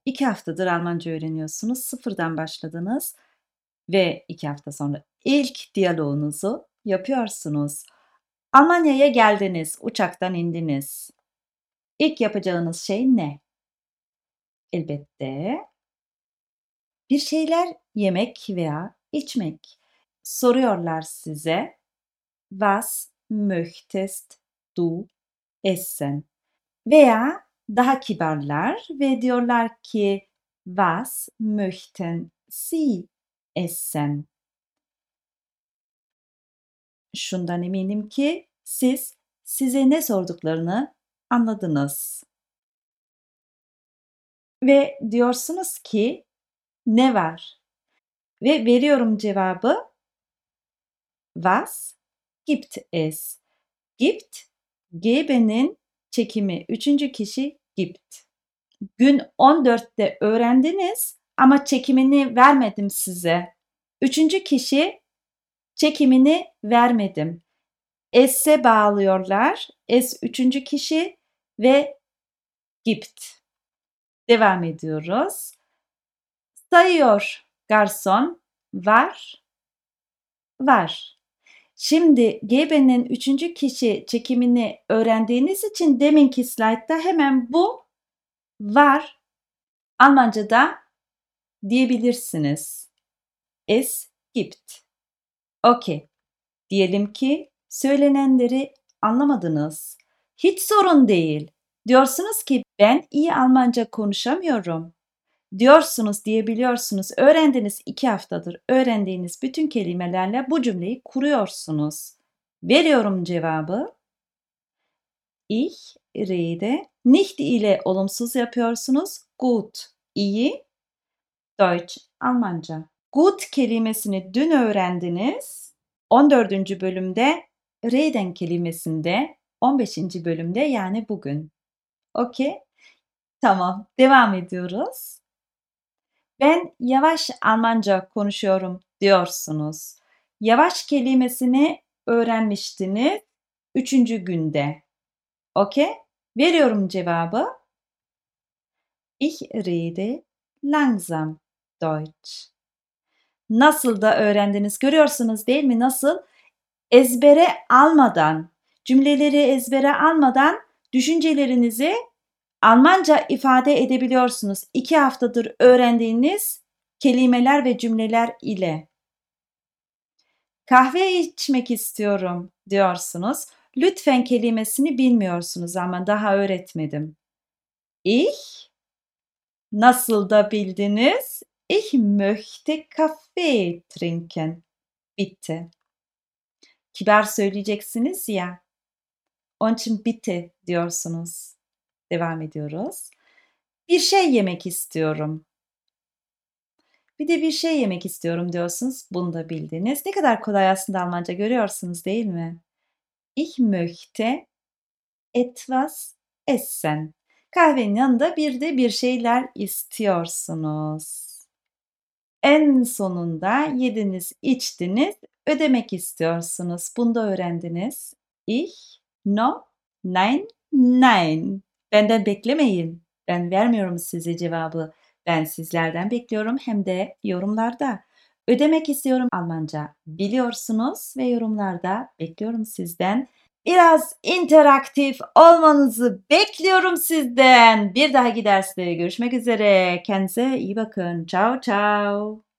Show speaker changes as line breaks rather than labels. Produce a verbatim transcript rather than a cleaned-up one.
iki haftadır Almanca öğreniyorsunuz, sıfırdan başladınız ve iki hafta sonra ilk diyaloğunuzu yapıyorsunuz. Almanya'ya geldiniz, uçaktan indiniz. İlk yapacağınız şey ne? Elbette bir şeyler yemek veya içmek. Soruyorlar size, was möchtest du essen? Veya daha kibarlar ve diyorlar ki, was möchten Sie essen? Şundan eminim ki siz size ne sorduklarını anladınız. Ve diyorsunuz ki ne var? Ve veriyorum cevabı. Was gibt es? Gibt, gebe'nin çekimi üçüncü kişi gibt. Gün on dörtte öğrendiniz ama çekimini vermedim size. Üçüncü kişi çekimini vermedim. Es'e bağlıyorlar. Es üçüncü kişi ve gibt. Devam ediyoruz. Sayıyor garson. Var. Var. Şimdi gebe'nin üçüncü kişi çekimini öğrendiğiniz için deminki slaytta hemen bu var Almanca'da diyebilirsiniz. Es gibt. Okey. Diyelim ki söylenenleri anlamadınız. Hiç sorun değil. Diyorsunuz ki ben iyi Almanca konuşamıyorum. Diyorsunuz, diyebiliyorsunuz. Öğrendiniz iki haftadır. Öğrendiğiniz bütün kelimelerle bu cümleyi kuruyorsunuz. Veriyorum cevabı. Ich rede nicht ile olumsuz yapıyorsunuz. Gut, iyi. Deutsch, Almanca. Gut kelimesini dün öğrendiniz. on dördüncü bölümde reden kelimesinde on beşinci bölümde yani bugün. Okey? Tamam. Devam ediyoruz. Ben yavaş Almanca konuşuyorum diyorsunuz. Yavaş kelimesini öğrenmiştiniz üçüncü günde. Okey? Veriyorum cevabı. Ich rede langsam Deutsch. Nasıl da öğrendiniz görüyorsunuz değil mi? Nasıl? Ezbere almadan, cümleleri ezbere almadan düşüncelerinizi Almanca ifade edebiliyorsunuz. İki haftadır öğrendiğiniz kelimeler ve cümleler ile. Kahve içmek istiyorum diyorsunuz. Lütfen kelimesini bilmiyorsunuz ama daha öğretmedim. Ich, nasıl da bildiniz? Ich möchte Kaffee trinken. Bitte. Kibar söyleyeceksiniz ya. Onun için bitte diyorsunuz. Devam ediyoruz. Bir şey yemek istiyorum. Bir de bir şey yemek istiyorum diyorsunuz. Bunu da bildiniz. Ne kadar kolay aslında Almanca görüyorsunuz değil mi? Ich möchte etwas essen. Kahvenin yanında bir de bir şeyler istiyorsunuz. En sonunda yediniz, içtiniz, ödemek istiyorsunuz. Bunu da öğrendiniz. Ich, no, nein, nein. Benden beklemeyin. Ben vermiyorum size cevabı. Ben sizlerden bekliyorum hem de yorumlarda. Ödemek istiyorum Almanca. Biliyorsunuz ve yorumlarda bekliyorum sizden. Biraz interaktif olmanızı bekliyorum sizden. Bir dahaki derste görüşmek üzere. Kendinize iyi bakın. Ciao ciao.